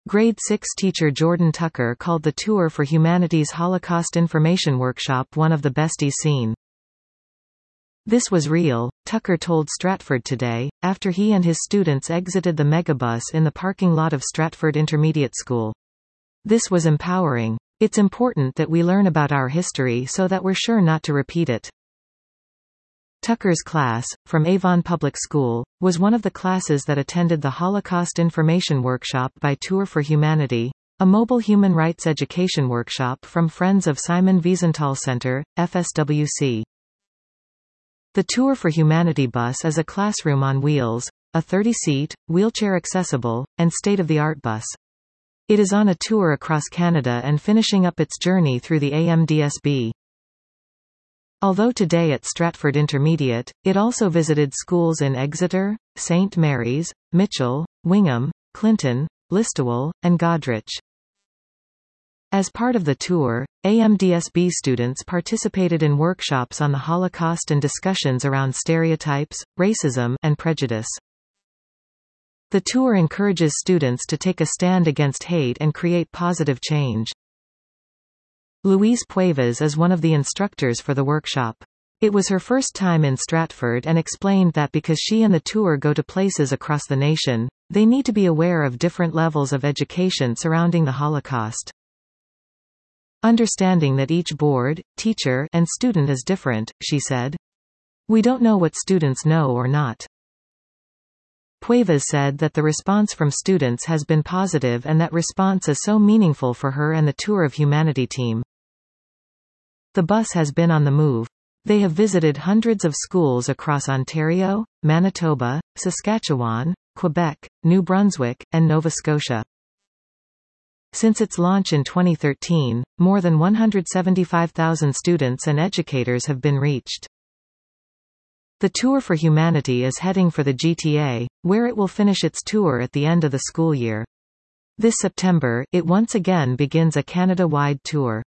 Grade 6 teacher Jordan Tucker called the Tour for Humanity's Holocaust Information Workshop one of the best he's seen. This was real, Tucker told Stratford Today, after he and his students exited the megabus in the parking lot of Stratford Intermediate School. This was empowering. It's important that we learn about our history so that we're sure not to repeat it. Tucker's class, from Avon Public School, was one of the classes that attended the Holocaust Information Workshop by Tour for Humanity, a mobile human rights education workshop from Friends of Simon Wiesenthal Center, FSWC. The Tour for Humanity bus is a classroom on wheels, a 30-seat, wheelchair-accessible, and state-of-the-art bus. It is on a tour across Canada and finishing up its journey through the AMDSB. Although today at Stratford Intermediate, it also visited schools in Exeter, St. Mary's, Mitchell, Wingham, Clinton, Listowel, and Goderich. As part of the tour, AMDSB students participated in workshops on the Holocaust and discussions around stereotypes, racism, and prejudice. The tour encourages students to take a stand against hate and create positive change. Louise Puevas is one of the instructors for the workshop. It was her first time in Stratford and explained that because she and the tour go to places across the nation, they need to be aware of different levels of education surrounding the Holocaust. Understanding that each board, teacher, and student is different, she said. We don't know what students know or not. Puevas said that the response from students has been positive and that response is so meaningful for her and the Tour of Humanity team. The bus has been on the move. They have visited hundreds of schools across Ontario, Manitoba, Saskatchewan, Quebec, New Brunswick, and Nova Scotia. Since its launch in 2013, more than 175,000 students and educators have been reached. The Tour for Humanity is heading for the GTA, where it will finish its tour at the end of the school year. This September, it once again begins a Canada-wide tour.